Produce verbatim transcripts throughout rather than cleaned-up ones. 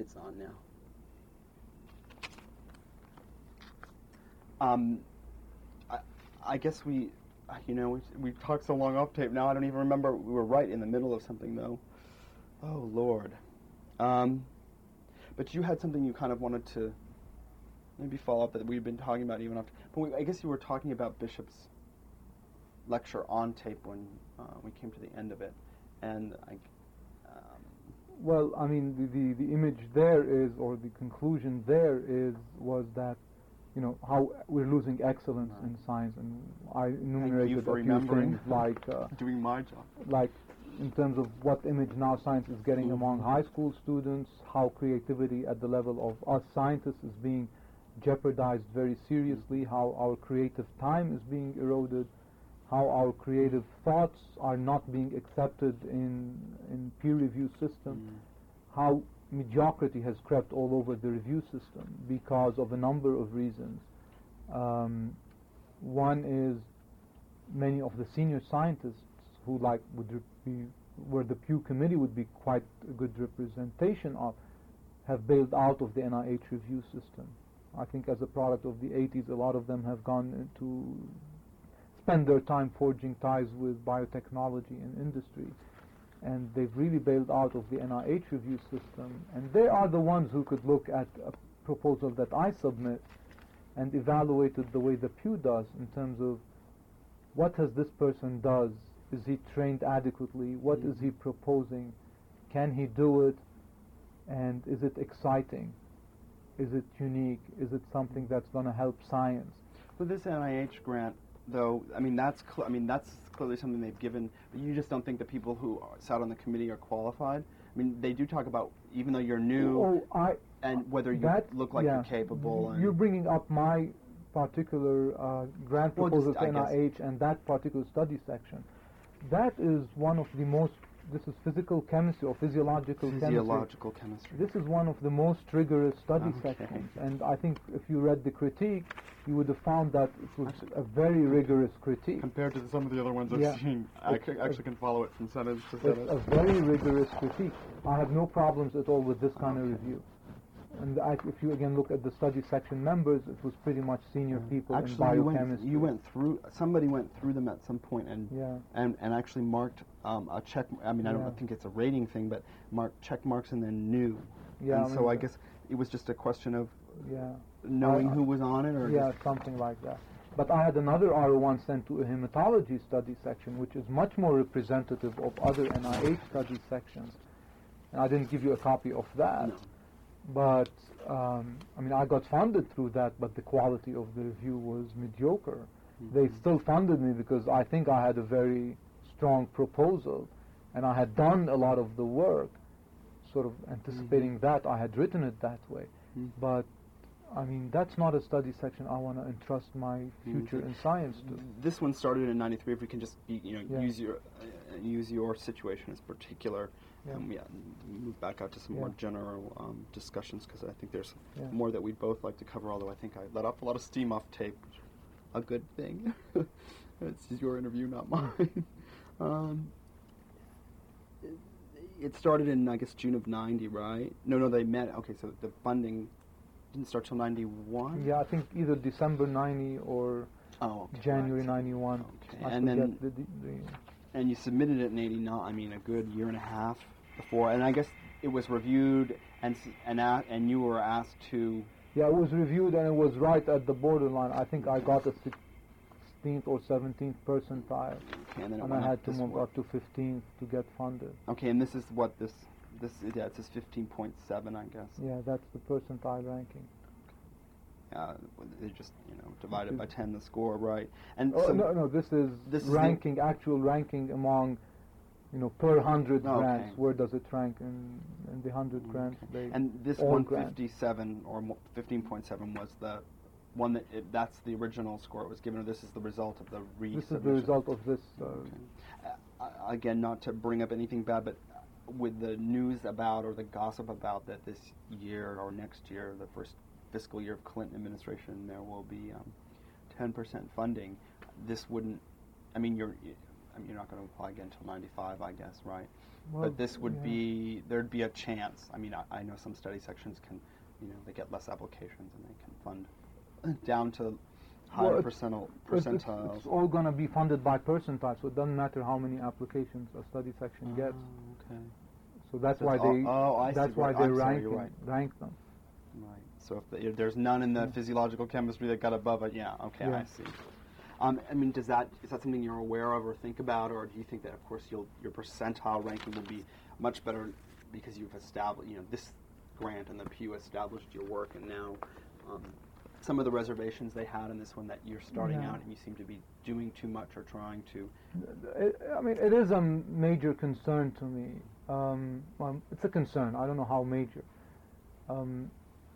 it's on now. Um, I, I guess we, you know, we, we talked so long off tape. Now I don't even remember. We were right in the middle of something, though. Oh Lord. Um, but you had something you kind of wanted to maybe follow up that we've been talking about even after. But we, I guess you were talking about Bishop's lecture on tape when uh, we came to the end of it, and I. Um, well, I mean, the, the the image there is, or the conclusion there is, was that, you know, how we're losing excellence right. in science, and I enumerated a few things like uh, doing my job, like in terms of what image now science is getting mm-hmm. among high school students, how creativity at the level of us scientists is being jeopardized very seriously, how our creative time is being eroded, how our creative thoughts are not being accepted in in peer review system, mm. how mediocrity has crept all over the review system because of a number of reasons. Um, one is many of the senior scientists who like would be where the Pew Committee would be quite a good representation of, have bailed out of the N I H review system. I think as a product of the eighties, a lot of them have gone to spend their time forging ties with biotechnology and industry, and they've really bailed out of the N I H review system, and they are the ones who could look at a proposal that I submit and evaluate it the way the Pew does in terms of what has this person does, is he trained adequately, what mm-hmm. is he proposing, can he do it, and is it exciting, is it unique, is it something that's going to help science. With this N I H grant, though, I mean that's cl- I mean that's clearly something they've given. But you just don't think the people who are, sat on the committee are qualified. I mean, they do talk about even though you're new oh, I, and whether you that, look like yeah. you're capable. And you're bringing up my particular uh, grant well, proposal just, to N I H and that particular study section. That is one of the most. This is physical chemistry or physiological, physiological chemistry. chemistry. This is one of the most rigorous study okay. sections, and I think if you read the critique, you would have found that it was actually, a very rigorous critique. Compared to some of the other ones I've yeah. seen, I c- actually can follow it from sentence to sentence. It's a very rigorous critique. I have no problems at all with this kind okay. of review. And I, if you again look at the study section members, it was pretty much senior people actually, in biochemistry. You went, you went through. Somebody went through them at some point and yeah. and, and actually marked um, a check. I mean, I don't yeah. think it's a rating thing, but marked check marks and then new. Yeah, and I mean, so I guess it was just a question of yeah. knowing I, who was on it, or yeah, something like that. But I had another R O one sent to a hematology study section, which is much more representative of other N I H study sections, and I didn't give you a copy of that. No. But, um, I mean, I got funded through that, but the quality of the review was mediocre. Mm-hmm. They still funded me because I think I had a very strong proposal, and I had done a lot of the work, sort of anticipating mm-hmm. that. I had written it that way. Mm-hmm. But, I mean, that's not a study section I want to entrust my future mm-hmm. in science to. This one started in ninety-three. If we can just, be, you know, yeah. use your uh, use your situation as particular. Yeah. Um, yeah, move back out to some yeah. more general um, discussions because I think there's yeah. more that we'd both like to cover, although I think I let off a lot of steam off tape, which is a good thing. It's your interview, not mine. um, it, it started in, I guess, June of ninety, right? No, no, they met. Okay, so the funding didn't start till ninety-one? Yeah, I think either December ninety or oh, okay, January right. ninety-one. Okay, I and then... The, the, the and you submitted it in eighty-nine, I mean, a good year and a half before, and I guess it was reviewed, and and a, and you were asked to... Yeah, it was reviewed, and it was right at the borderline. I think I got a sixteenth or seventeenth percentile, okay, and, then it and went I had up to move way. up to fifteenth to get funded. Okay, and this is what this, this yeah, it says fifteen point seven, I guess. Yeah, that's the percentile ranking. Uh, they just, you know, divided by ten the score, right? And oh, so no, no, this is this ranking, is actual ranking among, you know, per hundred oh, grants. Okay. Where does it rank in, in the hundred grants? Okay. They and this one fifty-seven or fifteen point seven was the one that it, that's the original score it was given. Or this is the result of the resubmission. This is the result of this. Uh, okay. uh, again, not to bring up anything bad, but with the news about or the gossip about that this year or next year, the first fiscal year of Clinton administration, there will be um, ten percent funding. This wouldn't, I mean, you're, I mean, you're not going to apply again until ninety-five, I guess, right? Well, but this would yeah. be, there'd be a chance. I mean, I, I know some study sections can, you know, they get less applications and they can fund down to higher Well, it's- percentile, It's, it's, percentiles. it's all going to be funded by percentile, so it doesn't matter how many applications a study section gets. Oh, okay. So that's So why it's all- they oh, I see. that's why Right. they I'm sorry, rank you're right. rank them. Right. So if, the, if there's none in the Yeah. physiological chemistry that got above it, yeah, okay, Yeah. I see. Um, I mean, does that is that something you're aware of or think about, or do you think that, of course, you'll, your percentile ranking will be much better because you've established, you know, this grant and the Pew established your work, and now um, some of the reservations they had in this one that you're starting Yeah. out and you seem to be doing too much or trying to. It, I mean, it is a major concern to me. Um, well, it's a concern. I don't know how major. Um,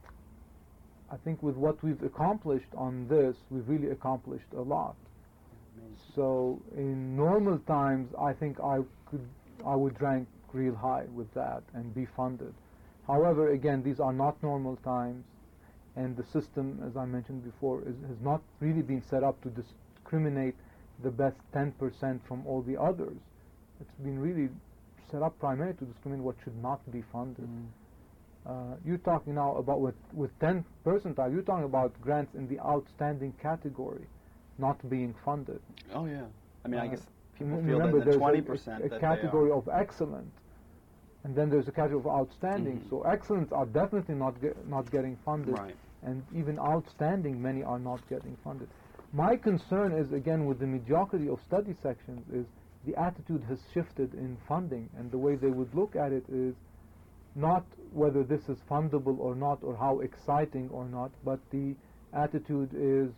I think with what we've accomplished on this, we've really accomplished a lot. Amazing. So in normal times, I think I could, I would rank real high with that and be funded. However, again, these are not normal times, and the system, as I mentioned before, is, has not really been set up to discriminate the best ten percent from all the others. It's been really set up primarily to discriminate what should not be funded. Mm. Uh, you're talking now about with, with ten percentile, you're talking about grants in the outstanding category not being funded. Oh, yeah. I mean, I Uh, guess people and feel remember that the there's twenty a, percent a, a that category they are. of excellent, and then there's a category of outstanding. Mhm. So excellents are definitely not get, not getting funded, Right. and even outstanding, many are not getting funded. My concern is, again, with the mediocrity of study sections, is the attitude has shifted in funding, and the way they would look at it is not whether this is fundable or not, or how exciting or not, but the attitude is,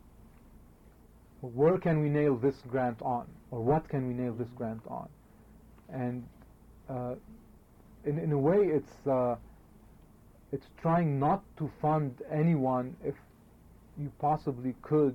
where can we nail this grant on, or what can we nail this grant on? And uh, in, in a way, it's uh, it's trying not to fund anyone if you possibly could,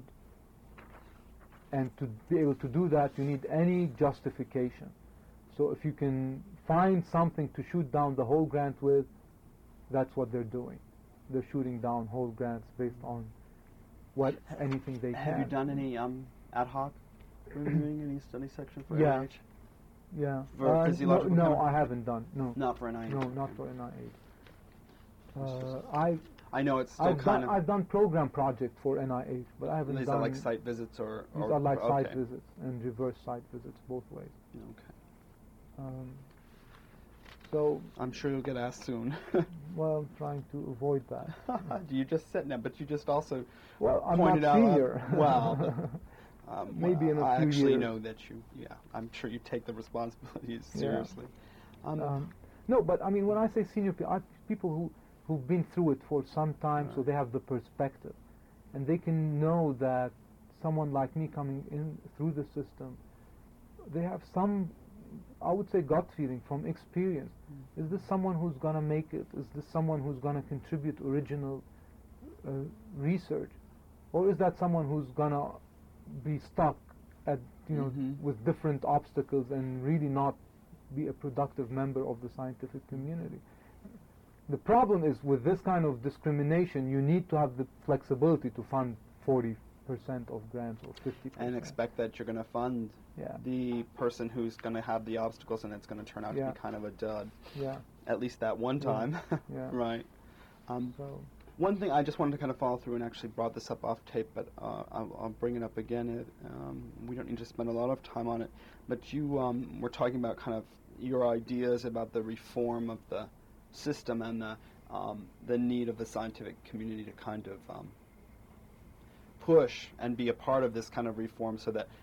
and to be able to do that, you need any justification. So if you can find something to shoot down the whole grant with, that's what they're doing. They're shooting down whole grants based on what anything they Have can. you done any um, ad hoc reviewing, any study section for Yeah. N I H? Yeah. For Uh, no, physiological no, chemistry? I haven't done. No. Not for N I H. No, not for N I H. Uh, I I know it's still I've kind done of. I've done program project for N I H, but I haven't These done. are like site visits or. These or are like okay. site visits and reverse site visits, both ways. Okay. Um, so, I'm sure you'll get asked soon. well, I'm trying to avoid that. You just said that, but you just also Well, I'm pointed not out. senior. Uh, wow. But, um, Maybe in a I few actually years. know that you. Yeah, I'm sure you take the responsibilities Yeah. seriously. Um, Um, no, but I mean, when I say senior people, I, people who who've been through it for some time, so Right. they have the perspective, and they can know that someone like me coming in through the system, they have some, I would say, gut feeling from experience. Mm. Is this someone who's gonna make it? Is this someone who's gonna contribute original uh, research, or is that someone who's gonna be stuck at you know Mhm. with different obstacles and really not be a productive member of the scientific community? The problem is with this kind of discrimination, you need to have the flexibility to fund forty percent of grants or fifty percent. and expect that you're going to fund Yeah, the person who's going to have the obstacles, and it's going to turn out Yeah. to be kind of a dud. yeah, At least that one Yeah. time. yeah. Right. Um, So, One thing I just wanted to kind of follow through, and actually brought this up off tape, but uh, I'll, I'll bring it up again. It, um, we don't need to spend a lot of time on it, but you um, were talking about kind of your ideas about the reform of the system and the um, the need of the scientific community to kind of um, push and be a part of this kind of reform, so that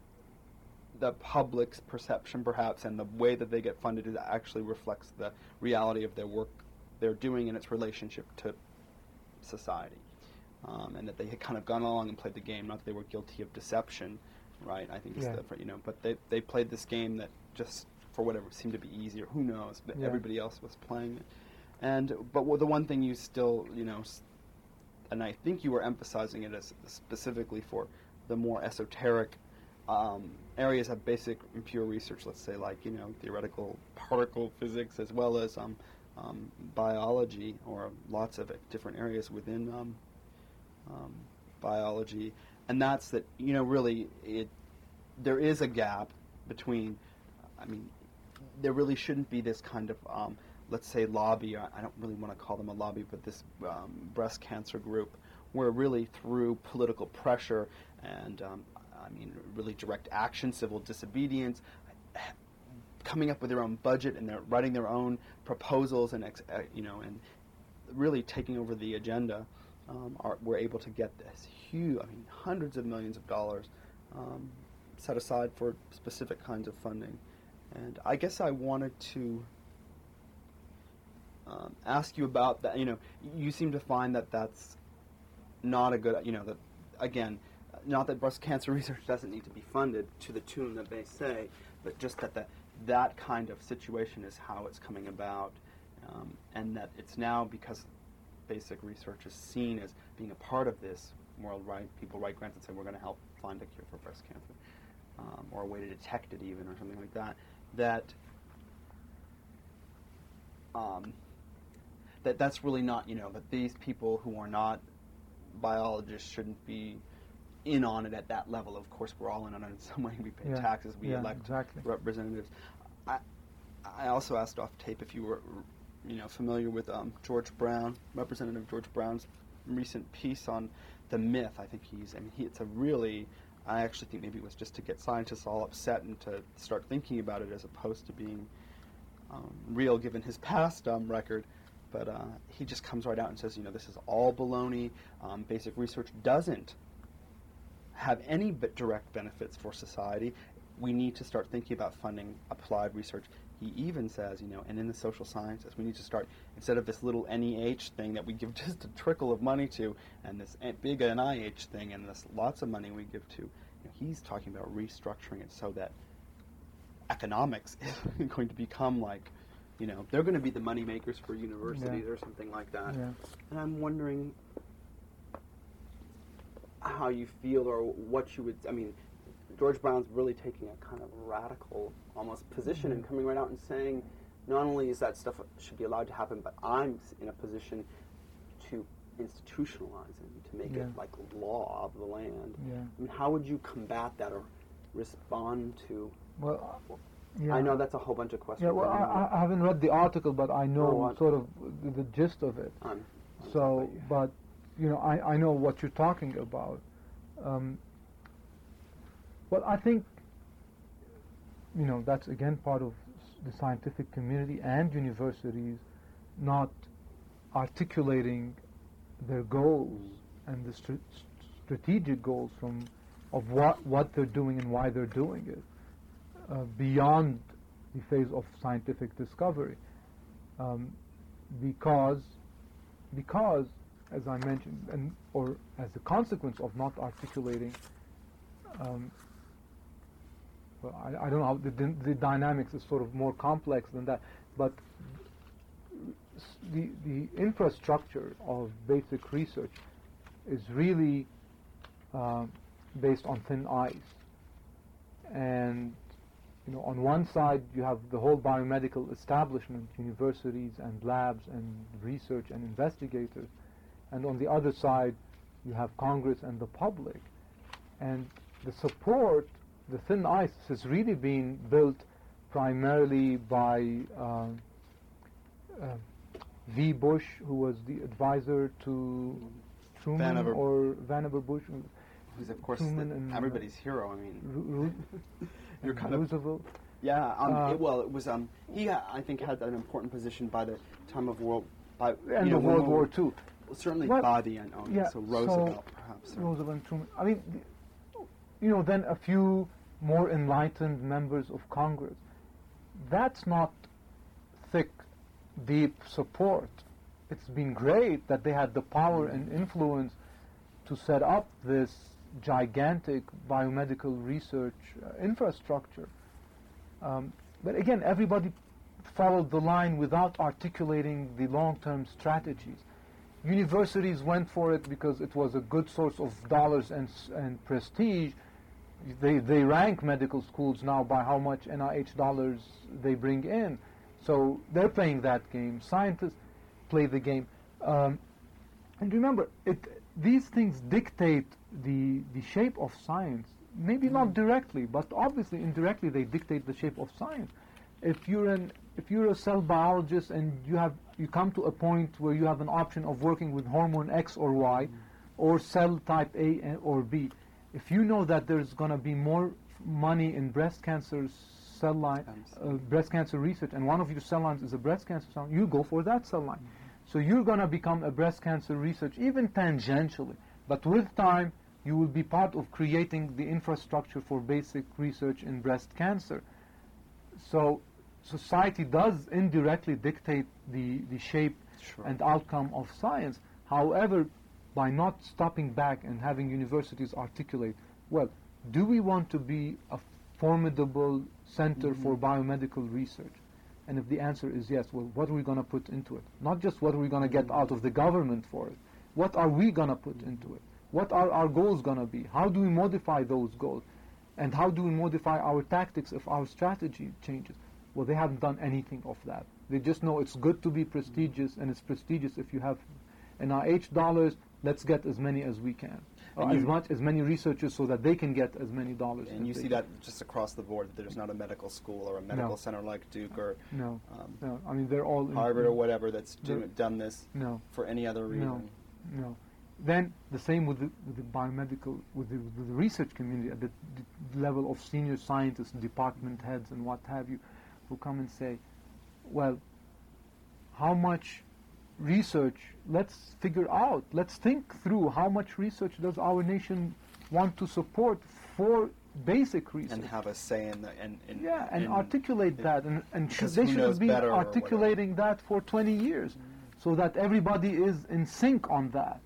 the public's perception, perhaps, and the way that they get funded, is actually reflects the reality of their work they're doing and its relationship to society, um, and that they had kind of gone along and played the game. Not that they were guilty of deception, right? I think it's Yeah. the, you know, but they they played this game that just for whatever seemed to be easier. Who knows? But Yeah. everybody else was playing it, and but well, the one thing you still, you know, s- and I think you were emphasizing it as specifically for the more esoteric um, areas of basic and pure research. Let's say, like you know, theoretical particle physics, as well as um, Um, biology, or lots of it, different areas within um, um, biology, and that's that. You know, really, it there is a gap between. I mean, there really shouldn't be this kind of, um, let's say, lobby. I I don't really want to call them a lobby, but this um, breast cancer group, where really through political pressure and, um, I mean, really direct action, civil disobedience, coming up with their own budget and they're writing their own proposals and, ex- uh, you know, and really taking over the agenda, um, are, we're able to get this huge, I mean, hundreds of millions of dollars um, set aside for specific kinds of funding. And I guess I wanted to um, ask you about that. You know, you seem to find that that's not a good, you know, that, again, not that breast cancer research doesn't need to be funded to the tune that they say, but just that the, that kind of situation is how it's coming about, um, and that it's now, because basic research is seen as being a part of this, moral right, people write grants and say, we're going to help find a cure for breast cancer, um, or a way to detect it even, or something like that, that um, that that's really not, you know, that these people who are not biologists shouldn't be in on it at that level. Of course, we're all in on it in some way. We pay Yeah. taxes, we Yeah, elect exactly. representatives. I, I also asked off tape if you were, you know, familiar with um, George Brown, Representative George Brown's recent piece on the myth. I think he's, I mean, he, it's a really, I actually think maybe it was just to get scientists all upset and to start thinking about it as opposed to being um, real given his past um, record. But uh, he just comes right out and says, you know, this is all baloney. Um, basic research doesn't have any but direct benefits for society. We need to start thinking about funding applied research. He even says, you know, and in the social sciences, we need to start, instead of this little N E H thing that we give just a trickle of money to, and this big N I H thing, and this lots of money we give to, you know, he's talking about restructuring it so that economics is going to become like, you know, they're going to be the money makers for universities Yeah. or something like that. Yeah. And I'm wondering how you feel, or what you would, I mean, George Brown's really taking a kind of radical almost position and coming right out and saying, not only is that stuff should be allowed to happen, but I'm in a position to institutionalize it, to make Yeah. it like law of the land. Yeah. I mean, how would you combat that or respond to? Well, uh, yeah. I know that's a whole bunch of questions. Yeah, well, I, I haven't read the article, but I know Oh, what? sort of the, the gist of it. I'm, I'm So, sorry. but, you know, I, I know what you're talking about. Um, well, I think, you know, that's again part of the scientific community and universities not articulating their goals and the str- strategic goals from of what, what they're doing and why they're doing it uh, beyond the phase of scientific discovery. Um, because, because, as I mentioned, and or as a consequence of not articulating, um, well, I, I don't know, how the, the dynamics is sort of more complex than that, but the, the infrastructure of basic research is really uh, based on thin ice. And, you know, on one side you have the whole biomedical establishment, universities and labs and research and investigators, and on the other side you have Congress and the public. And the support, the thin ice, has really been built primarily by uh, uh, V. Bush, who was the advisor to Truman, Vannevar. or Vannevar Bush. Who's, of course, Truman the, and, everybody's hero. I mean, Ru- Ru- you're and kind of... Roosevelt. Yeah, um, Uh, it, well, it was, um, he, uh, I think, had an important position by the time of World, by, End you know, of when World we- War Two. Well, certainly Well, by the end, oh, yeah, so Roosevelt, so perhaps. or- Roosevelt and Truman. I mean, the- you know, then a few more enlightened members of Congress. That's not thick, deep support. It's been great that they had the power and influence to set up this gigantic biomedical research uh, infrastructure. Um, but again, everybody followed the line without articulating the long-term strategies. Universities went for it because it was a good source of dollars and, s- and prestige. They, they rank medical schools now by how much N I H dollars they bring in. So they're playing that game. Scientists play the game. Um, and remember, it, these things dictate the, the shape of science. Maybe not directly, but obviously indirectly they dictate the shape of science. if you're an if you're a cell biologist and you have you come to a point where you have an option of working with hormone X or Y, mm. or cell type A or B, if you know that there's going to be more money in breast cancer cell line, uh, breast cancer research, and one of your cell lines is a breast cancer cell line, you go for that cell line. Mm-hmm. So you're going to become a breast cancer research, even tangentially. But with time, you will be part of creating the infrastructure for basic research in breast cancer. So society does indirectly dictate the, the shape sure. and outcome of science. However, by not stopping back and having universities articulate, well, do we want to be a formidable center mm-hmm. for biomedical research? And if the answer is yes, well, what are we going to put into it? Not just what are we going to get out of the government for it. What are we going to put into it? What are our goals going to be? How do we modify those goals? And how do we modify our tactics if our strategy changes? Well, they haven't done anything of that. They just know it's good to be prestigious, and it's prestigious if you have N I H dollars. Let's get as many as we can, or as much as many researchers, so that they can get as many dollars. And you see can. that just across the board. That there's not a medical school or a medical no. center like Duke or no, um, no. I mean, they're all Harvard in, or whatever that's do, done this no. for any other reason. No, no. Then the same with the, with the biomedical, with the, with the research community at the, the level of senior scientists, department heads, and what have you, who come and say, well, how much research, let's figure out, let's think through how much research does our nation want to support for basic research. And have a say in the... And, in, yeah, and in articulate in, that, and, and should, they should be articulating that for twenty years, mm. so that everybody is in sync on that.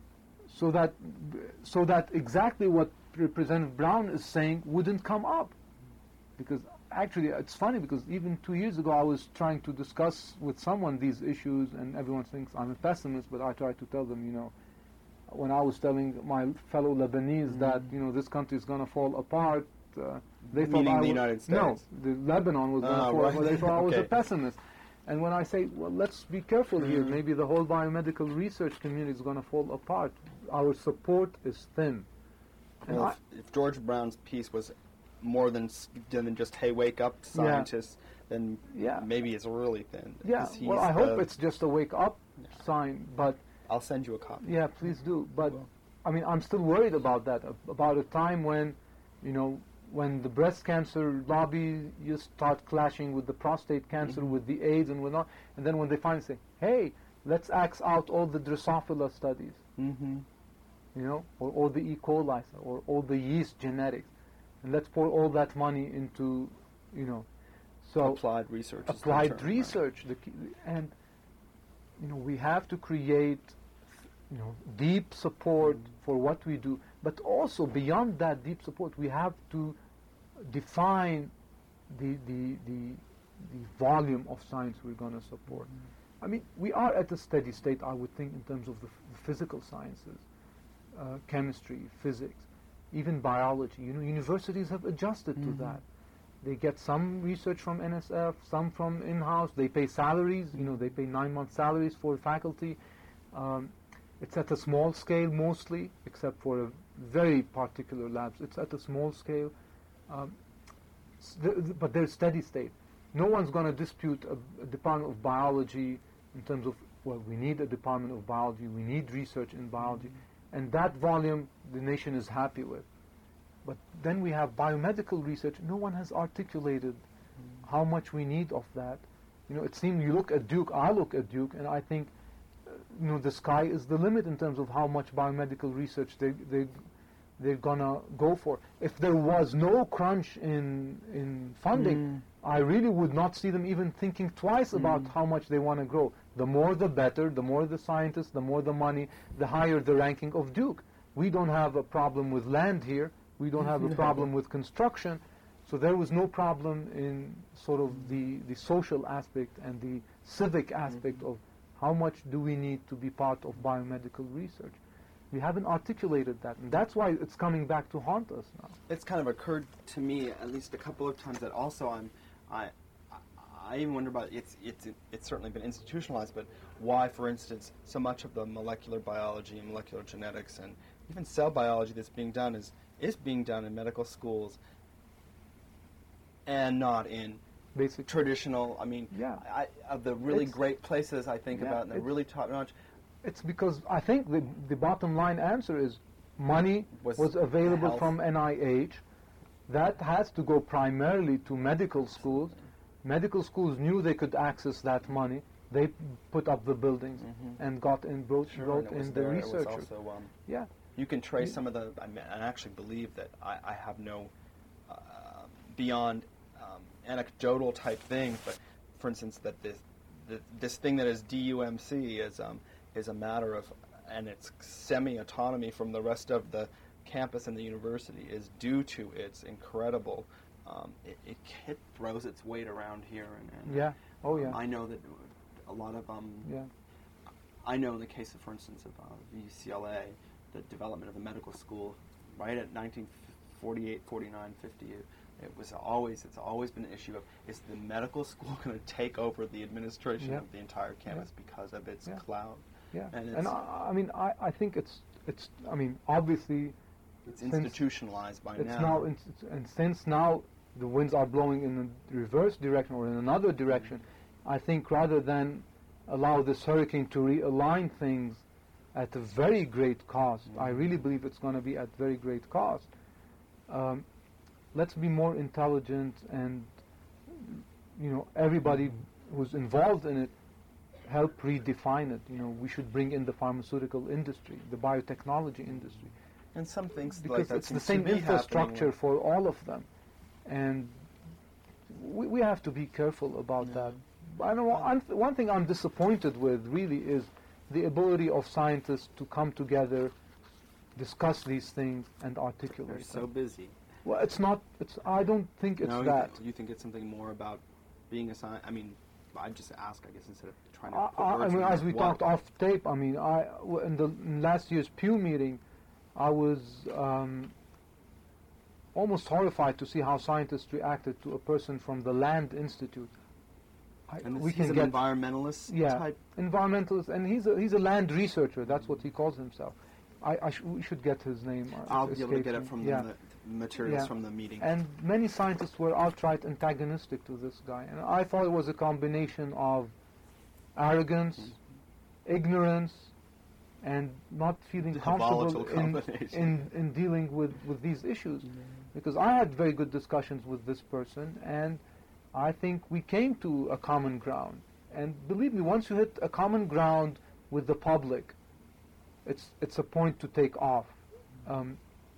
So that, so that exactly what Representative Brown is saying wouldn't come up. Because actually, it's funny, because even two years ago I was trying to discuss with someone these issues, and everyone thinks I'm a pessimist, but I try to tell them, you know, when I was telling my fellow Lebanese mm-hmm. that, you know, this country is going to fall apart, uh, they Meaning thought I the was, United States? No, the Lebanon was going to oh, fall right. apart. They thought I was okay. a pessimist. And when I say, well, let's be careful mm-hmm. here, maybe the whole biomedical research community is going to fall apart. Our support is thin. Well, I, if, if George Brown's piece was more than than just, hey, wake up, scientists, yeah. then yeah. maybe it's really thin. Yeah, well, I hope it's just a wake up yeah. sign, but... I'll send you a copy. Yeah, please do. But, I mean, I'm still worried about that, about a time when, you know, when the breast cancer lobby, you start clashing with the prostate cancer, mm-hmm. with the AIDS and whatnot, and then when they finally say, hey, let's axe out all the Drosophila studies, mm-hmm. you know, or all the E. coli, or all the yeast genetics, and let's pour all that money into, you know, so applied research. Applied research, the key, and you know, we have to create, you know, deep support mm-hmm. for what we do, but also beyond that deep support, we have to define the the the, the volume of science we're going to support. Mm-hmm. I mean, we are at a steady state, I would think, in terms of the, f- the physical sciences, uh, chemistry, physics. Even biology, you know, universities have adjusted mm-hmm. to that. They get some research from N S F, some from in-house. They pay salaries, you know, they pay nine-month salaries for faculty. Um, it's at a small scale mostly, except for a very particular labs. It's at a small scale, um, th- th- but there's steady state. No one's going to dispute a, a department of biology in terms of, well, we need a department of biology, we need research in biology. Mm-hmm. And that volume the nation is happy with. But then we have biomedical research. No one has articulated mm. how much we need of that. You know, it seems you look at Duke, I look at Duke, and I think, uh, you know, the sky is the limit in terms of how much biomedical research they, they, they're going to go for. If there was no crunch in, in funding, mm. I really would not see them even thinking twice about mm. how much they want to grow. The more the better, the more the scientists, the more the money, the higher the ranking of Duke. We don't have a problem with land here. We don't have a problem with construction. So there was no problem in sort of the, the social aspect and the civic aspect of how much do we need to be part of biomedical research. We haven't articulated that, and that's why it's coming back to haunt us now. It's kind of occurred to me at least a couple of times that also I'm, I, I even wonder about it's it's it's certainly been institutionalized, but why, for instance, so much of the molecular biology and molecular genetics and even cell biology that's being done is is being done in medical schools and not in basically. traditional. I mean, Yeah. I, of the really It's- great places I think Yeah, about, and the it's- really top notch. It's because I think the, the bottom line answer is money Was was, available health. from N I H. That has to go primarily to medical schools. Medical schools knew they could access that money. They put up the buildings Mhm. and got in, brought, Sure, brought and it was in the there. It was researchers. also, um, Yeah. you can trace Yeah. some of the. I, mean, I actually believe that I, I have no uh, beyond um, anecdotal type things, but for instance, that this the, this thing that is D U M C is um, is a matter of, and it's semi-autonomy from the rest of the campus and the university is due to its incredible. Um, it, it, it throws its weight around here, and, and Yeah. Oh, um, yeah. I know that a lot of um, Yeah. I know in the case of, for instance, of uh, U C L A, the development of the medical school, right at nineteen forty-eight, forty-nine, fifty, it, it was always, it's always been an issue of, is the medical school going to take over the administration Yeah. of the entire campus because of its Yeah. clout? Yeah. And And, it's- I, I mean, I, I think it's, it's, I mean, obviously, It's since institutionalized by it's now. now, it's, it's- and since now the winds are blowing in the reverse direction or in another direction, I think rather than allow this hurricane to realign things at a very great cost, I really believe it's going to be at very great cost. Um, let's be more intelligent, and you know, everybody who's involved in it help redefine it. You know, we should bring in the pharmaceutical industry, the biotechnology industry, and some things because like that it's the seems to same be happening infrastructure with- for all of them, and we, we have to be careful about Yeah. that. I know one, one thing I'm disappointed with really is the ability of scientists to come together, discuss these things, and They're articulate so them. busy. Well, it's not. It's. I don't think it's no, that. You, you think it's something more about being a scientist? I mean, I just ask, I guess, instead of trying to I, put I, I words mean, in as your- we what- talked off tape, I mean, I w- in the in last year's Pew meeting, I was um, almost horrified to see how scientists reacted to a person from the Land Institute. I, And we he's can an get environmentalist yeah, type. environmentalist, and he's a he's a land researcher. That's what he calls himself. I, I sh- we should get his name. uh, I'll it's be able to get escaped it from me. yeah. the, the materials Yeah. from the meeting. And many scientists were outright antagonistic to this guy. And I thought it was a combination of arrogance, ignorance, and not feeling A comfortable volatile in, combination. in, in dealing with, with these issues. Because I had very good discussions with this person, and I think we came to a common ground. And believe me, once you hit a common ground with the public, it's, it's a point to take off. Um,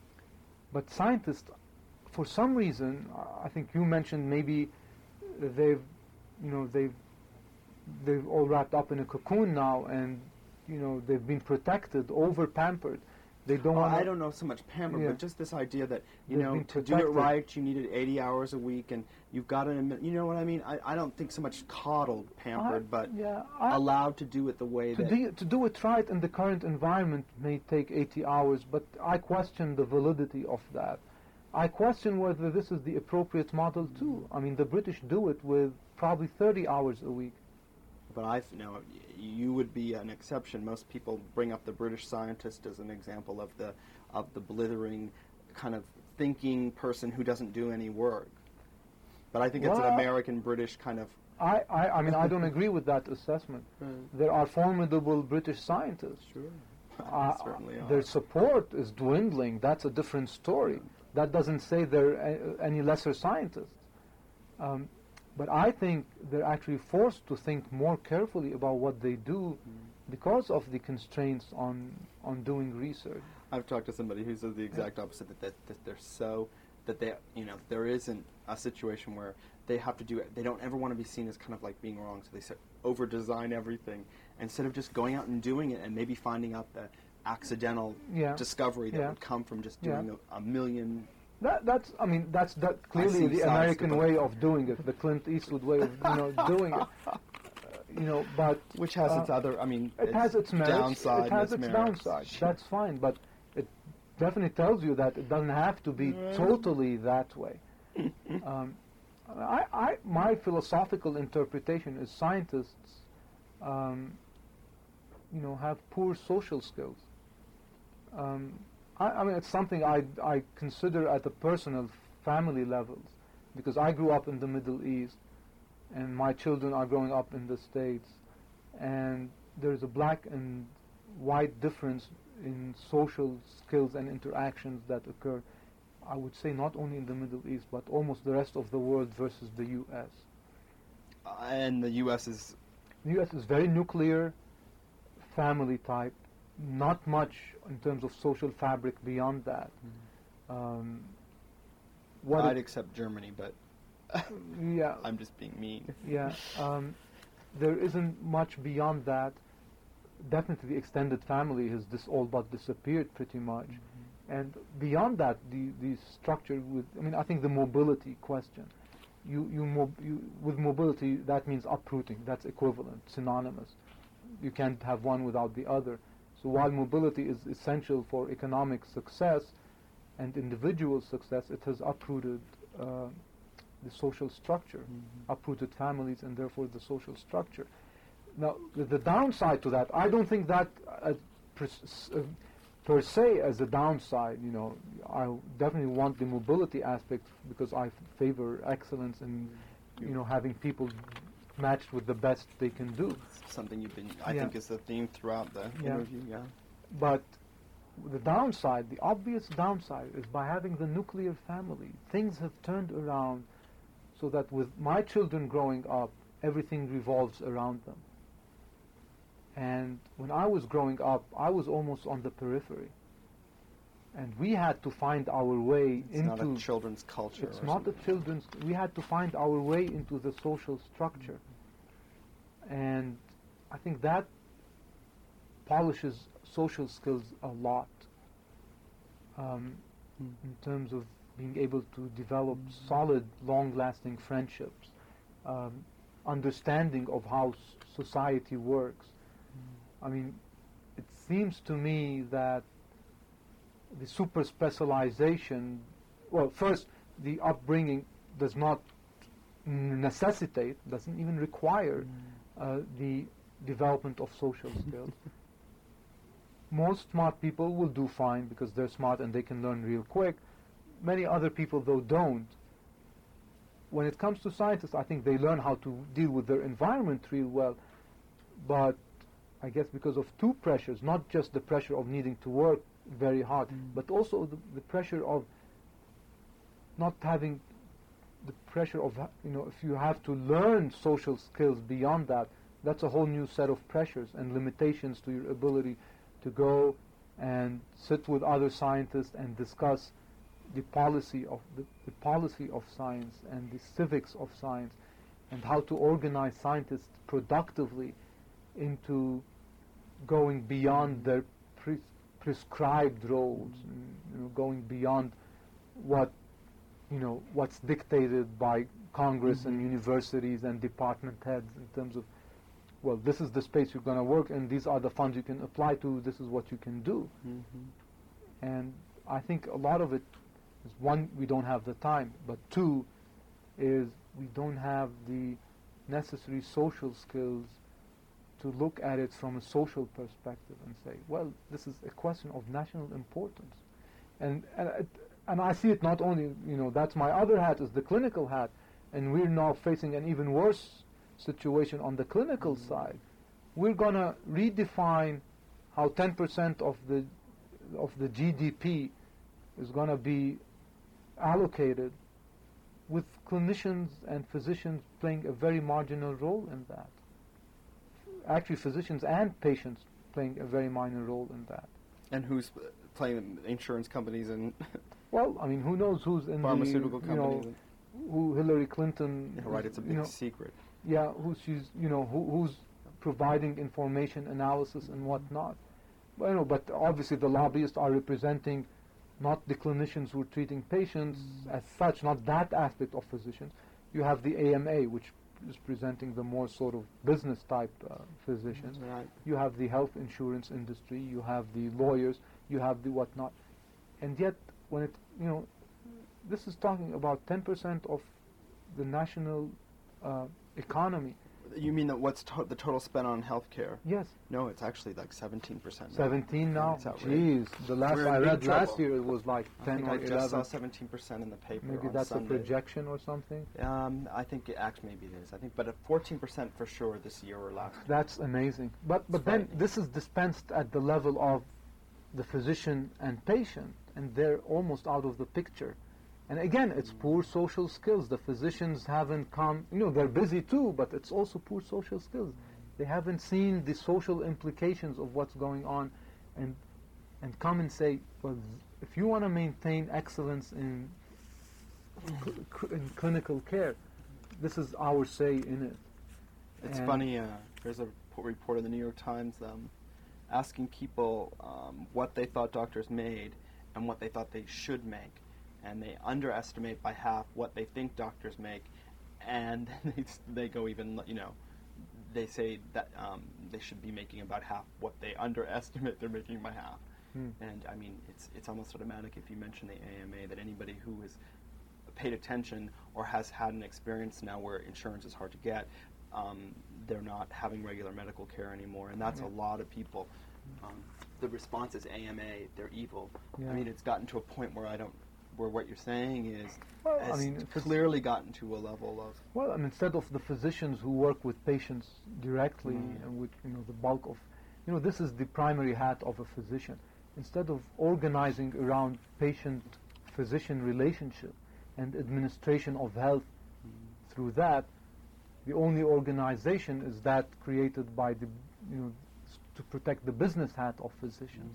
but scientists, for some reason, I think you mentioned maybe they've, you know, they've, they've all wrapped up in a cocoon now, and you know they've been protected, over pampered. They don't Well, want. I don't know so much pampered, Yeah. but just this idea that you They've know been to do it protected. right, you needed eighty hours a week, and you've got an. admi- You know what I mean? I, I don't think so much coddled, pampered, but yeah, I, allowed to do it the way to that. do to do it right in the current environment may take eighty hours, but I question the validity of that. I question whether this is the appropriate model too. I mean, the British do it with probably thirty hours a week. But I th- know you would be an exception. Most people bring up the British scientist as an example of the of the blithering kind of thinking person who doesn't do any work. But I think it's an Well- American British kind of. I, I, I mean, I don't agree with that assessment. There are formidable British scientists. Sure. Uh, certainly are. their support is dwindling. That's a different story. That doesn't say they're a, any lesser scientists. Um, but I think they're actually forced to think more carefully about what they do because of the constraints on on doing research. I've talked to somebody who says the exact opposite, that, that, that they're so, that they, you know, there isn't a situation where they have to do it. They don't ever want to be seen as kind of like being wrong, so they say, over-design everything instead of just going out and doing it and maybe finding out the accidental Yeah. discovery that Yeah. would come from just Yeah. doing a, a million. That, that's, I mean, that's that clearly see the sides to American both. way of doing it, the Clint Eastwood way of you know doing it. Uh, you know, but Which has uh, its other, I mean, it has its merits. downside. It has and its merits. downsides. That's fine, but it definitely tells you that it doesn't have to be totally that way. Um, I, I, my philosophical interpretation is scientists, um, you know, have poor social skills. Um, I, I mean, it's something I, I consider at the personal family levels, because I grew up in the Middle East, and my children are growing up in the States, and there's a black and white difference in social skills and interactions that occur, I would say not only in the Middle East, but almost the rest of the world versus the U S. Uh, and the U S is... The U S is very nuclear, family type, not much in terms of social fabric beyond that. Mm-hmm. Um, what I'd it, accept Germany, but yeah, I'm just being mean. yeah. Um, there isn't much beyond that. Definitely the extended family has this all but disappeared pretty much. Mm-hmm. And beyond that, the, the structure with, I mean, I think the mobility question, you, you, mob, you with mobility, that means uprooting. That's equivalent, synonymous. You can't have one without the other. So while mobility is essential for economic success and individual success, it has uprooted uh, the social structure, mm-hmm. uprooted families, and therefore the social structure. Now, the, the downside to that, I don't think that uh, per, uh, per se as a downside. You know, I definitely want the mobility aspect because I f- favor excellence and, you know, having people matched with the best they can do. Something you've been, I yeah. think, is the theme throughout the yeah. interview. Yeah. But the downside, the obvious downside, is by having the nuclear family, things have turned around so that with my children growing up, everything revolves around them. And when I was growing up, I was almost on the periphery. And we had to find our way it's into... It's not a children's culture. It's not something. a children's... We had to find our way into the social structure. And I think that polishes social skills a lot um, mm. in terms of being able to develop mm. solid, long-lasting friendships, um, understanding of how s- society works. Mm. I mean, it seems to me that the super specialization, well, first, the upbringing does not necessitate, doesn't even require mm. uh, the development of social skills. Most smart people will do fine because they're smart and they can learn real quick. Many other people, though, don't. When it comes to scientists, I think they learn how to deal with their environment real well, but I guess because of two pressures, not just the pressure of needing to work very hard, mm. but also the, the pressure of not having the pressure of, you know, if you have to learn social skills beyond that, that's a whole new set of pressures and limitations to your ability to go and sit with other scientists and discuss the policy of the, the policy of science and the civics of science and how to organize scientists productively into going beyond their pre- prescribed roles, you know, going beyond what, you know, what's dictated by Congress mm-hmm. and universities and department heads in terms of, well, this is the space you're going to work in, these are the funds you can apply to, this is what you can do. Mm-hmm. And I think a lot of it is, one, we don't have the time, but two, is we don't have the necessary social skills to look at it from a social perspective and say, well, this is a question of national importance. And, and, it, and I see it not only, you know, that's my other hat, is the clinical hat, and we're now facing an even worse situation on the clinical mm-hmm. side. We're going to redefine how ten percent of the of the G D P is going to be allocated, with clinicians and physicians playing a very marginal role in that. Actually, physicians and patients playing a very minor role in that. And who's playing insurance companies and... well, I mean, who knows who's in pharmaceutical the... companies. You know, who Hillary Clinton... Yeah, right, it's a big you know, secret. Yeah, who she's, you know, who, who's providing information analysis and whatnot. Well, you know, but obviously the lobbyists are representing not the clinicians who are treating patients mm. as such, not that aspect of physicians. You have the A M A, which is presenting the more sort of business-type uh, physicians. Right. You have the health insurance industry. You have the lawyers. You have the whatnot. And yet, when it, you know, this is talking about ten percent of the national uh, economy. You mean that what's to- the total spent on healthcare? Yes. No, it's actually like seventeen percent. seventeen now? It's outrageous. Jeez. The last We're in I big read last trouble. year it was like I ten think or I just eleven. saw seventeen percent in the paper Maybe on that's Sunday. a projection or something. Um, I think it actually maybe it is. I think, but at fourteen percent for sure this year or last. That's amazing. But but It's then frightening. this is dispensed at the level of the physician and patient, and they're almost out of the picture. And again, it's poor social skills. The physicians haven't come, you know, they're busy too, but it's also poor social skills. They haven't seen the social implications of what's going on, and and come and say, well, if you want to maintain excellence in, cl- cl- in clinical care, this is our say in it. It's And- funny. Uh, there's a p- report in the New York Times um, asking people um, what they thought doctors made and what they thought they should make, and they underestimate by half what they think doctors make, and they, s- they go even, you know, they say that um, they should be making about half what they underestimate they're making by half. Hmm. And I mean, it's it's almost automatic if you mention the A M A that anybody who has paid attention or has had an experience now where insurance is hard to get, um, they're not having regular medical care anymore, and that's Yeah. a lot of people. Um, the response is A M A, they're evil. Yeah. I mean, it's gotten to a point where I don't, where what you're saying is Well, I has mean, if it's- clearly gotten to a level of. Well, and instead of the physicians who work with patients directly Mm. and with, you know, the bulk of, you know, this is the primary hat of a physician. Instead of organizing around patient-physician relationship and administration of health through that, the only organization is that created by the, you know, s- to protect the business hat of physicians.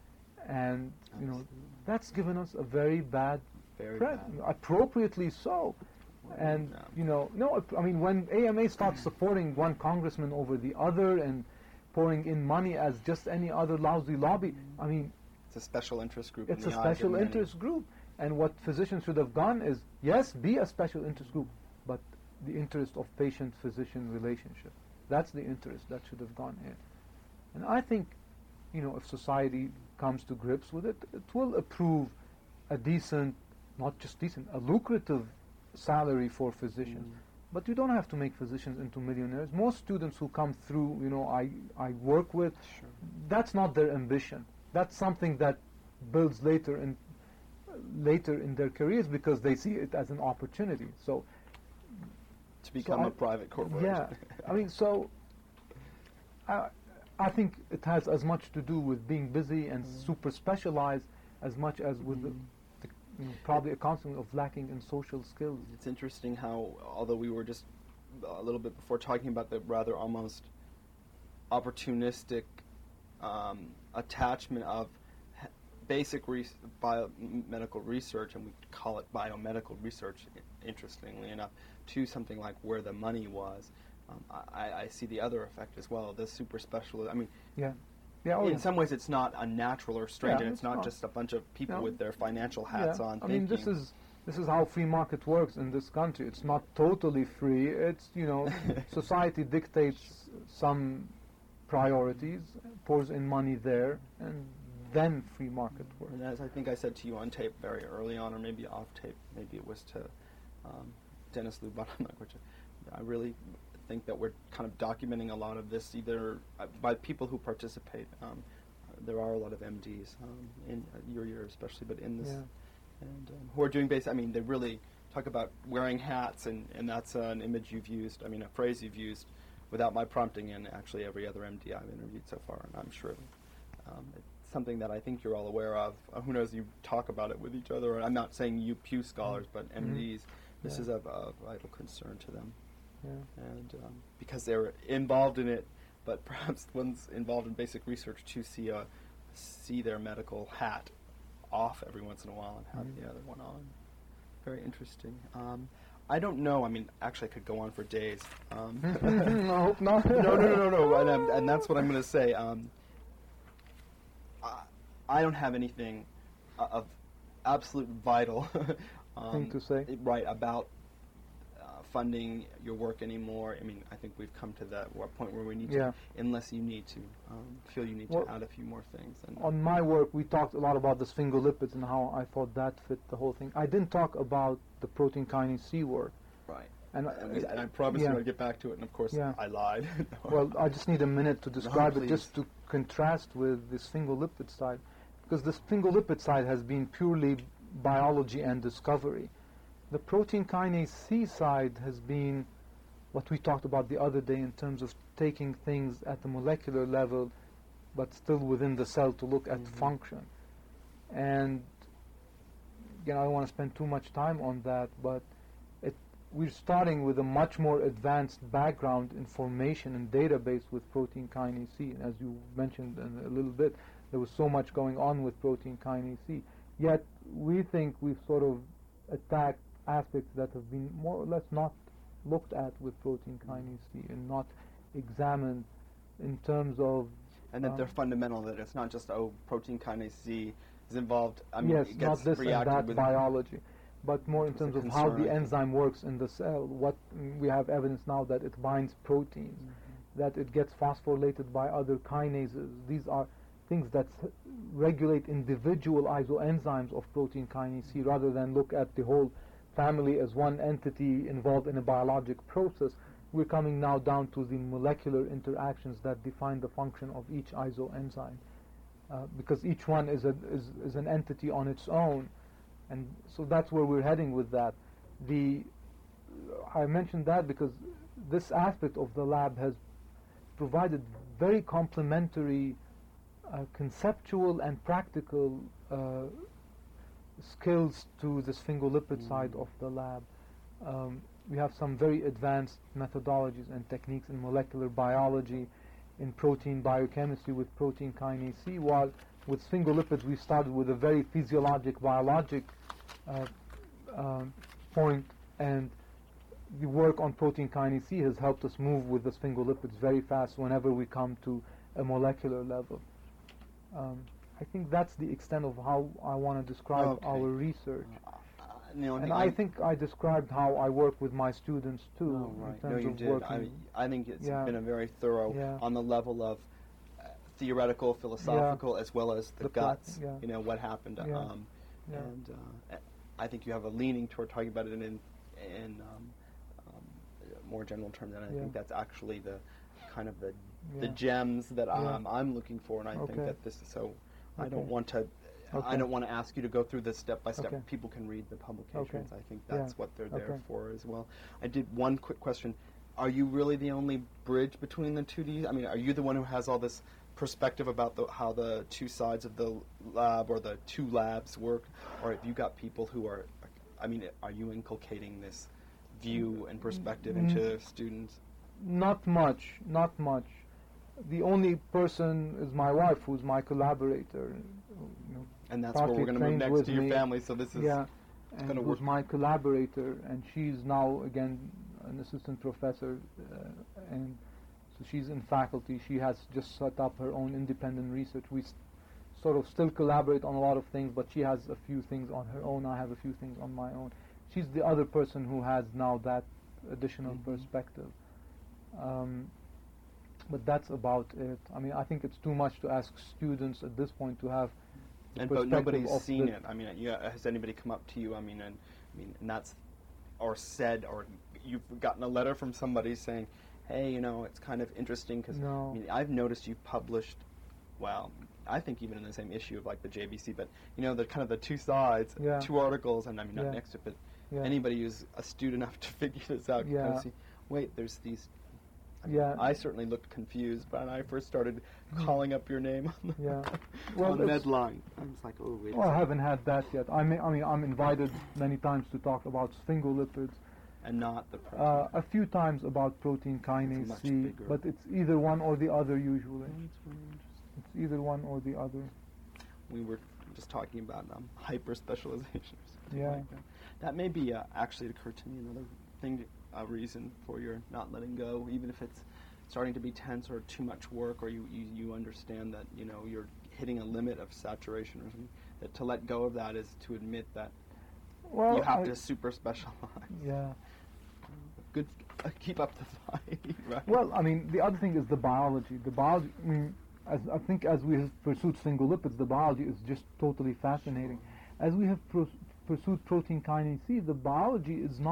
And, you know, that's given us a very bad Very press, bad. appropriately so. And, Yeah. you know, no, I mean, when A M A starts supporting one congressman over the other and pouring in money as just any other lousy lobby, I mean, It's a special interest group. it's in a the eyes of special many. interest group. And what physicians should have done is, yes, be a special interest group, but the interest of patient-physician relationship. That's the interest that should have gone in. And I think, you know, if society comes to grips with it, it will approve a decent, not just decent, a lucrative salary for physicians. Mm. But you don't have to make physicians into millionaires. Most students who come through, you know, I, I work with, Sure. that's not their ambition. That's something that builds later in later in their careers because they see it as an opportunity. So To become I- a private corporation. yeah, I mean, so I, I think it has as much to do with being busy and Mm. super specialized as much as with the, the you know, probably a constant of lacking in social skills. It's interesting how, although we were just a little bit before talking about the rather almost opportunistic um, attachment of h- basic res- biomedical research, and we call it biomedical research, i- interestingly enough, to something like where the money was. Um, I, I see the other effect as well, the super specialist. I mean, Yeah, yeah. Oh, in yeah. some ways it's not unnatural or strange, Yeah, and it's it's not, not. just a bunch of people No. with their financial hats yeah. on I mean, this thinking. is this is how free market works in this country. It's not totally free. It's, you know, society dictates some priorities, pours in money there, and then free market works. And as I think I said to you on tape very early on, or maybe off tape, maybe it was to um, Dennis Lubanak, which I really think that we're kind of documenting a lot of this either uh, by people who participate. Um, there are a lot of M Ds um, in uh, your year especially, but in this, Yeah. and um, who are doing basic, I mean, they really talk about wearing hats, and, and that's uh, an image you've used, I mean, a phrase you've used without my prompting in actually every other M D I've interviewed so far, and I'm sure um, it's something that I think you're all aware of. Uh, who knows, you talk about it with each other, and I'm not saying you Pew scholars, but M Ds, this Yeah. is of, of vital concern to them. Yeah. And um, because they're involved in it, but perhaps one's involved in basic research to see a, see their medical hat off every once in a while and have Mhm. the other one on. Very interesting. Um, I don't know. I mean, actually, I could go on for days. Um, I hope not. no, no, no, no, no. And, um, and that's what I'm going to say. Um, I, I don't have anything uh, of absolute vital um, Thing to say. right about uh, funding your work anymore. I mean, I think we've come to that what point where we need Yeah. to, unless you need to, um, feel you need Well, to add a few more things. And On my work, we talked a lot about the sphingolipids and how I thought that fit the whole thing. I didn't talk about the protein kinase C work. right. And, and, and I promised yeah. you I'd get back to it, and of course Yeah. I lied. Well, I just need a minute to describe No, it, just to contrast with the sphingolipid side, because the sphingolipid side has been purely biology and discovery. The protein kinase C side has been what we talked about the other day in terms of taking things at the molecular level, but still within the cell to look at Mm-hmm. function. And you know, I don't want to spend too much time on that, but it, we're starting with a much more advanced background information and database with protein kinase C. And as you mentioned in a little bit, there was so much going on with protein kinase C. Yet we think we've sort of attacked aspects that have been more or less not looked at with protein kinase C and not examined in terms of... And that um, they're fundamental, that it's not just, oh, protein kinase C is involved. I mean, yes, it not gets this and reacted that with biology, but more in It's a terms of how concern, the I think. enzyme works in the cell. What we have evidence now that it binds proteins, Mm-hmm. that it gets phosphorylated by other kinases. These are things that s- regulate individual isoenzymes of protein kinase C rather than look at the whole family as one entity involved in a biologic process. We're coming now down to the molecular interactions that define the function of each isoenzyme, uh, because each one is, a, is, is an entity on its own, and so that's where we're heading with that. The, I mentioned that because this aspect of the lab has provided very complementary uh, conceptual and practical uh, skills to the sphingolipid Mm. side of the lab. Um, we have some very advanced methodologies and techniques in molecular biology, in protein biochemistry with protein kinase C, while with sphingolipids we started with a very physiologic, biologic uh, um, point, and the work on protein kinase C has helped us move with the sphingolipids very fast whenever we come to a molecular level. Um, I think that's the extent of how I want to describe Okay. our research. Uh, Neil, And I, I think I described how I work with my students too, Oh, in right. terms No, you of did. working. I, I think it's Yeah. been a very thorough Yeah. on the level of uh, theoretical, philosophical, as well as the, The pla- guts. yeah. You know what happened. Yeah. Um, Yeah. And uh, I think you have a leaning toward talking about it in in um, um, more general terms, and I Yeah. think that's actually the kind of the Yeah. the gems that Yeah. um, I'm looking for, and I think Okay. that this is so. I Okay. don't want to. I Okay. don't want to ask you to go through this step by step. Okay. People can read the publications. I think Yeah. that's what they're there Okay. for as well. I did one quick question. Are you really the only bridge between the two? Do you, I mean, are you the one who has all this perspective about the, how the two sides of the lab or the two labs work, or have you got people who are? I mean, are you inculcating this view and perspective Mm. into students? Not much, not much. The only person is my wife, who's my collaborator. You know, And that's where partly we're going to move trained next with to your me. family. So this is yeah, gonna and work. who's my collaborator, and she's now again an assistant professor, uh, and so she's in faculty. She has just set up her own independent research. We s- sort of still collaborate on a lot of things, but she has a few things on her own. I have a few things on my own. She's the other person who has now that additional Mhm. perspective. Um, but that's about it. I mean, I think it's too much to ask students at this point to have the And but perspective nobody's of seen the- it. I mean, yeah, has anybody come up to you? I mean, and I mean, and that's or said, or you've gotten a letter from somebody saying, "Hey, you know, it's kind of interesting because No. I mean, I've noticed you've published, well, I think even in the same issue of like the J B C, but you know, the kind of the two sides, Yeah. two articles, and I mean, not Yeah. next to it, but Yeah. anybody who's astute enough to figure this out can kind Yeah. of see, wait, there's these. I mean, Yeah. I certainly looked confused when I first started calling up your name on the, Yeah. Well, on it's- Medline. I was like, oh, wait. a Well, I second. haven't had that yet. I mean, I mean, I'm invited many times to talk about sphingolipids. And not the protein. Uh, a few times about protein kinase much C, bigger. but it's either one or the other usually. Oh, that's really interesting. It's either one or the other. We were just talking about um, hyper specialization. Yeah. Like that. that may be uh, actually occurred to me another thing, a reason for your not letting go, even if it's starting to be tense or too much work, or you, you, you understand that you know you're hitting a limit of saturation or something. That to let go of that is to admit that Well, you have I- to super specialize. Yeah. Good, uh, keep up the fight, right? Well, I mean, the other thing is the biology. The biology. I mean, as I think as we have pursued sphingolipids, the biology is just totally fascinating. As we have pros- pursued protein kinase C, the biology is not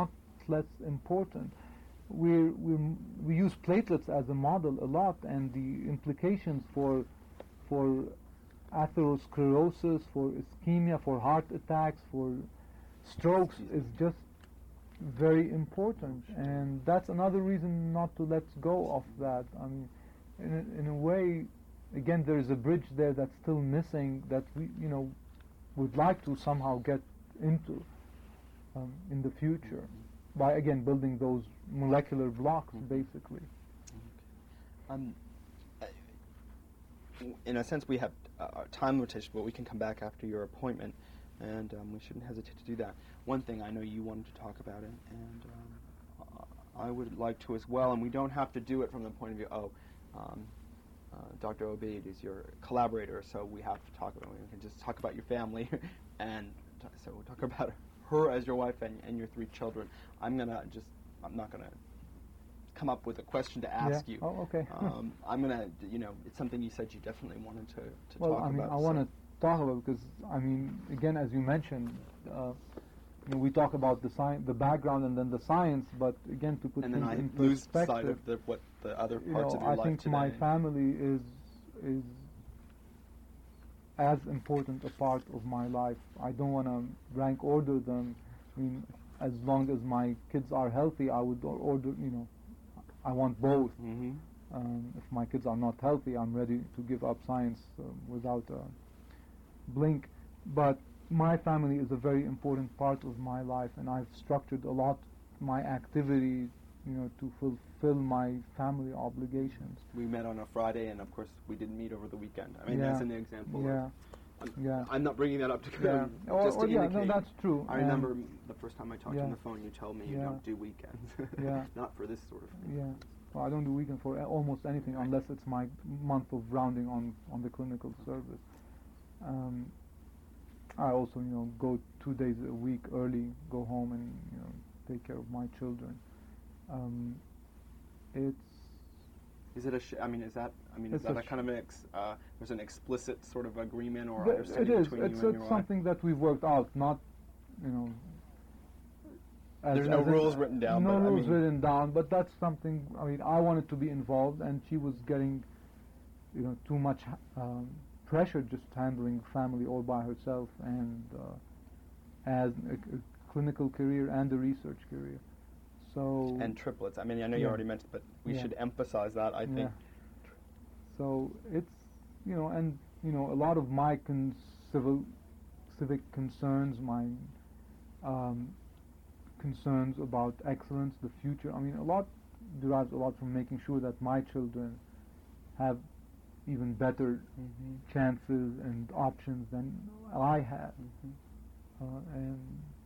less important. We're, we we use platelets as a model a lot, and the implications for for atherosclerosis, for ischemia, for heart attacks, for strokes is just very important, and that's another reason not to let go of that. I mean, in a, in a way, again, there's a bridge there that's still missing that we, you know, would like to somehow get into um, in the future by, again, building those molecular blocks, basically. Um, in a sense, we have uh, time limitation, but we can come back after your appointment, and um, we shouldn't hesitate to do that. One thing I know you wanted to talk about it, and um, I would like to as well, and we don't have to do it from the point of view, oh, um, uh, Doctor Obeid is your collaborator, so we have to talk about it. We can just talk about your family, and t- so we'll talk about her as your wife and, and your three children. I'm going to just, I'm not going to come up with a question to ask yeah. you. Oh, okay. um, I'm going to, you know, it's something you said you definitely wanted to, to well, talk about. I mean, about, I so. want to talk about it because, I mean, again, as you mentioned, uh, you know, we talk about the sci- the background and then the science, but again, to put and then things I in lose perspective, sight of the, what the other you parts know, of your I life think today. my family is is as important a part of my life. I don't want to rank order them. I mean, as long as my kids are healthy, I would order, you know, I want both. Mm-hmm. Um, if my kids are not healthy, I'm ready to give up science uh, without a blink. But my family is a very important part of my life, and I've structured a lot my activity, you know, to fulfill my family obligations. We met on a Friday, and of course, we didn't meet over the weekend. I mean, Yeah. that's an example. Yeah. Of, I'm, Yeah. I'm not bringing that up to Yeah. just Or, to or yeah, indicate. no, that's true. I And remember the first time I talked to you on yeah. the phone, you told me you Yeah. don't do weekends. Yeah. Not for this sort of thing. Yeah. Well, I don't do weekend for almost anything unless it's my month of rounding on, on the clinical service. Um, I also, you know, go two days a week early, go home and, you know, take care of my children. Um, it's Is it a? Sh- I mean, is that? I mean, is It's that a a kind of an? Ex- uh, there's an explicit sort of agreement or the- understanding it is. between It's, you and it's your something that we've worked out, not, you know. As, There's no as in- rules written down, No but, I rules mean- written down, but that's something. I mean, I wanted to be involved, and she was getting, you know, too much um, pressure just handling family all by herself, and uh, as a, a clinical career and a research career. So wife. And triplets. I mean, I know you Yeah. already mentioned, but we Yeah. should emphasize that. I think. Yeah. So it's, you know, and you know, a lot of my con- civil, civic concerns, my um, concerns about excellence, the future. I mean, a lot derives a lot from making sure that my children have even better Mm-hmm. chances and options than I had. Mm-hmm. Uh, and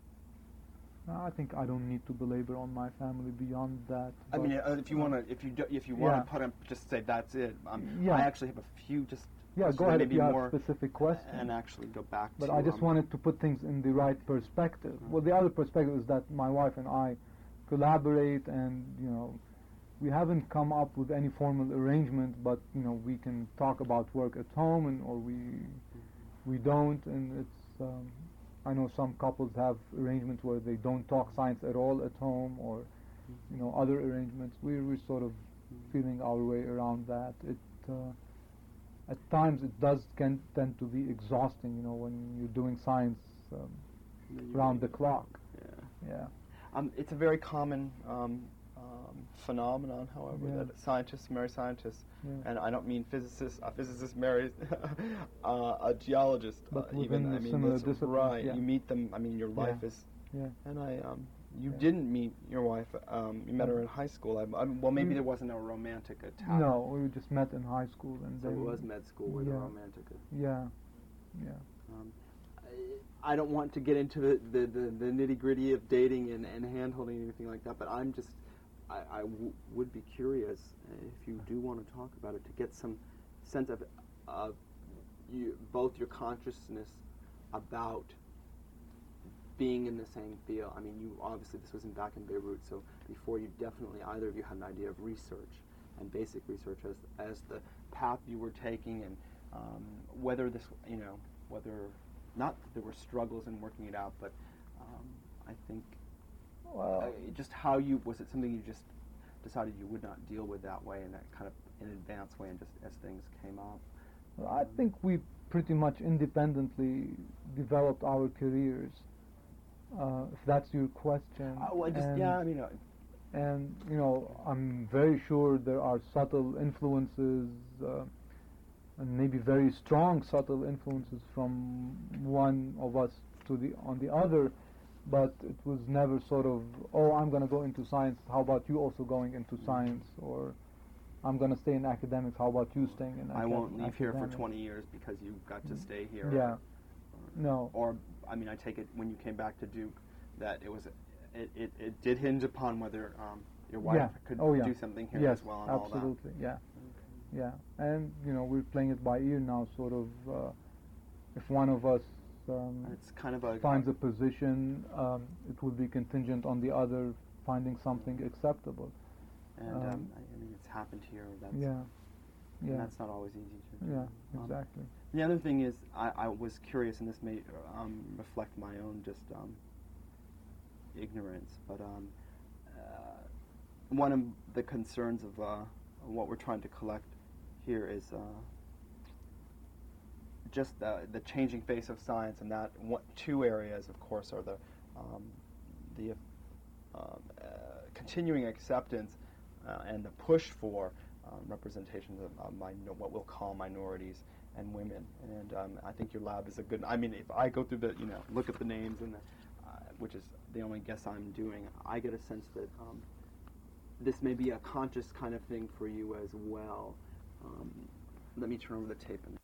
I think I don't need to belabor on my family beyond that. I mean, but, uh, if you uh, want to, if you do, if you want yeah. to put up, just say that's it. Um, Yeah. I actually have a few just. yeah, questions go that ahead may if be you have more, specific questions. and actually go back But to. I just um, wanted to put things in the right perspective. Mhm. Well, the other perspective is that my wife and I collaborate, and you know, we haven't come up with any formal arrangement, but you know, we can talk about work at home, and or we we don't, and it's. Um, I know some couples have arrangements where they don't talk science at all at home, or you know, other arrangements. We're we're sort of feeling our way around that. It. Uh, At times, it does can tend to be exhausting, you know, when you're doing science um, that you round really- the clock. Yeah. Yeah, Um, it's a very common um, um, phenomenon, however, Yeah. that scientists marry scientists, yeah. and I don't mean physicists. A physicist marries uh, a geologist. But uh, within even the I mean, similar that's disciplines, right. yeah. You meet them. I mean, your Yeah. life is. Yeah. And I, um, you Yeah. didn't meet your wife. Um, you met her No. in high school. I, I, well, maybe We- there wasn't a romantic attack. No, we just met in high school, and So then it was med school with yeah. a romantic. yeah, yeah. Um, I, I don't want to get into the, the, the, the nitty gritty of dating and, and hand holding and anything like that, but I'm just, I, I w- would be curious uh, if you do want to talk about it, to get some sense of, of you, both your consciousness about being in the same field. I mean, you obviously, this was in back in Beirut, so before you definitely, either of you had an idea of research and basic research as, as the path you were taking, and um, whether this, you know, whether, not that there were struggles in working it out, but um, I think Well, Uh, just how you, was it something you just decided you would not deal with that way, in that kind of in advanced way, and just as things came up? I think we pretty much independently developed our careers, uh, if that's your question. Uh, well, just, and, yeah, I mean, uh, and, you know, I'm very sure there are subtle influences, uh, and maybe very strong subtle influences from one of us to the on the other, but it was never sort of, oh, I'm going to go into science, how about you also going into science, or I'm going to stay in academics, how about you staying in I acad- won't leave here for academics? twenty years because you got to stay here. Yeah. Or, or, No. Or, I mean, I take it when you came back to Duke that it was, it, it, it did hinge upon whether um, your wife Yeah. could Oh, yeah. do something here Yes, as well and all that. absolutely, yeah. Yeah, and, you know, we're playing it by ear now, sort of, uh, if one of us um, It's kind of a finds a position, um, it will be contingent on the other finding something acceptable. and um, um, I, I mean, it's happened here. That's, Yeah, and yeah, that's not always easy to do. yeah, Um, exactly. The other thing is, I, I was curious, and this may um, reflect my own just um, ignorance, but um, uh, one of the concerns of uh, what we're trying to collect here is uh, just the, the changing face of science, and that one, two areas, of course, are the um, the um, uh, continuing acceptance uh, and the push for um, representations of uh, minor, what we'll call minorities and women. And um, I think your lab is a good. I mean, if I go through the, you know, look at the names and the, uh, which is the only guess I'm doing, I get a sense that um, this may be a conscious kind of thing for you as well. Um, let me turn over the tape and.